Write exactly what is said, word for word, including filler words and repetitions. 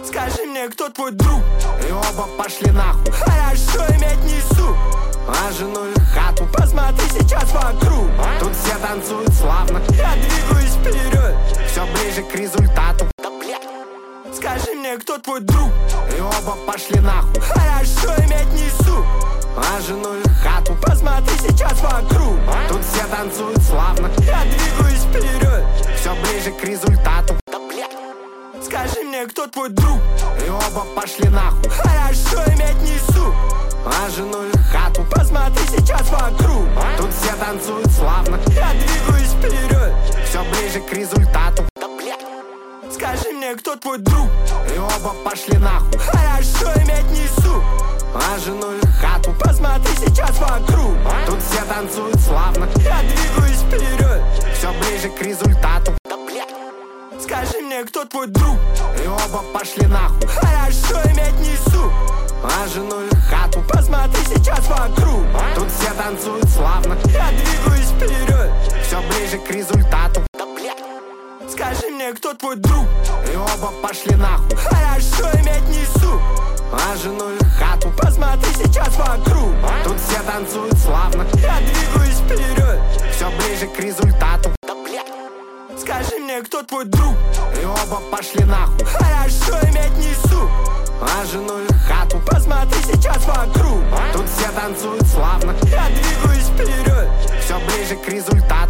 Скажи мне, кто твой друг? И оба пошли нахуй. Хорошо иметь несу, А жену и хату. посмотри сейчас вокруг. Тут все танцуют славно. Я двигаюсь вперед. Все ближе к результату. Да бля. Скажи мне, кто твой друг? И оба пошли нахуй. Хорошо иметь несу, А жену и хату. посмотри сейчас вокруг. Тут все танцуют славно. Я двигаюсь вперед. Все ближе к результату. Да бля. Скажи мне, кто твой друг? И оба пошли нахуй. Хорошо иметь несу, А жену и хату. посмотри сейчас вокруг. Тут все танцуют славно. Я двигаюсь вперед. Все ближе к результату. Да бля. Скажи мне, кто твой друг? И оба пошли нахуй. Хорошо иметь несу, А жену и хату. посмотри сейчас вокруг. Тут все танцуют славно. Я двигаюсь вперед. Все ближе к результату. Да бля. Скажи мне, кто твой друг? И оба пошли нахуй. Хорошо иметь несу, А жену и хату. посмотри сейчас вокруг. Тут все танцуют славно. Я двигаюсь вперед. Все ближе к результату. Да бля. Скажи мне, кто твой друг? И оба пошли нахуй. Хорошо иметь несу, А жену и хату. посмотри сейчас вокруг. Тут все танцуют славно. Я двигаюсь вперед. Все ближе к результату. Да бля. Скажи мне, кто твой друг? И оба пошли нахуй. Хорошо иметь несу, А жену и хату. посмотри сейчас вокруг. Тут все танцуют славно. Я двигаюсь вперед. Все ближе к результату.